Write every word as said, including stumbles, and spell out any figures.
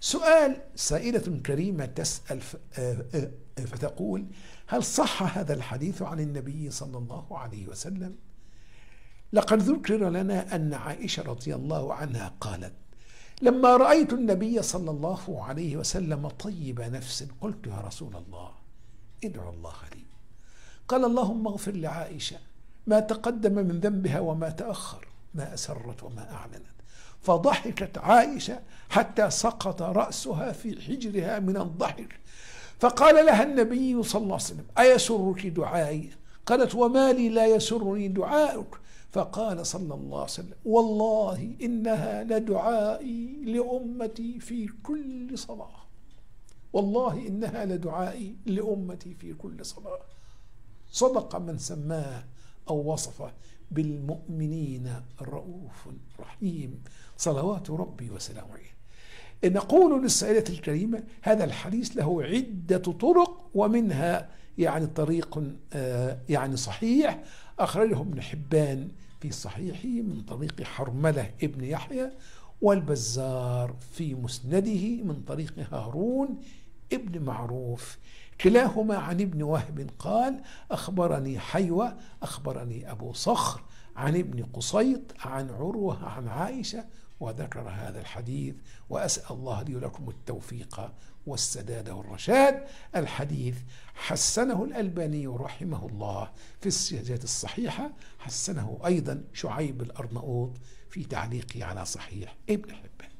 سؤال: سائلة كريمة تسأل فتقول: هل صح هذا الحديث عن النبي صلى الله عليه وسلم؟ لقد ذكر لنا أن عائشة رضي الله عنها قالت: لما رأيت النبي صلى الله عليه وسلم طيب نفس قلت: يا رسول الله ادعو الله لي. قال: اللهم اغفر لعائشة ما تقدم من ذنبها وما تأخر، ما أسرت وما أعلنت. فضحكت عائشة حتى سقط رأسها في حجرها من الضحك. فقال لها النبي صلى الله عليه وسلم: أيسرك دعائي؟ قالت: وما لي لا يسرني دعاؤك. فقال صلى الله عليه وسلم: والله إنها لدعائي لأمتي في كل صلاة، والله إنها لدعائي لأمتي في كل صلاة. صدق من سماه أو وصفه بالمؤمنين رؤوف رحيم، صلوات ربي وسلامه عليه. نقول للسائلة الكريمة: هذا الحديث له عدة طرق، ومنها يعني طريق يعني صحيح أخرجه ابن حبان في صحيحه من طريق حرملة ابن يحيى، والبزار في مسنده من طريق هارون ابن معروف، كلاهما عن ابن وهب قال: أخبرني حيوة أخبرني أبو صخر عن ابن قصيط عن عروة عن عائشة، وذكر هذا الحديث. وأسأل الله لي ولكم التوفيق والسداد والرشاد. الحديث حسنه الألباني رحمه الله في السياجات الصحيحة، حسنه أيضا شعيب الأرناؤوط في تعليقه على صحيح ابن حبان.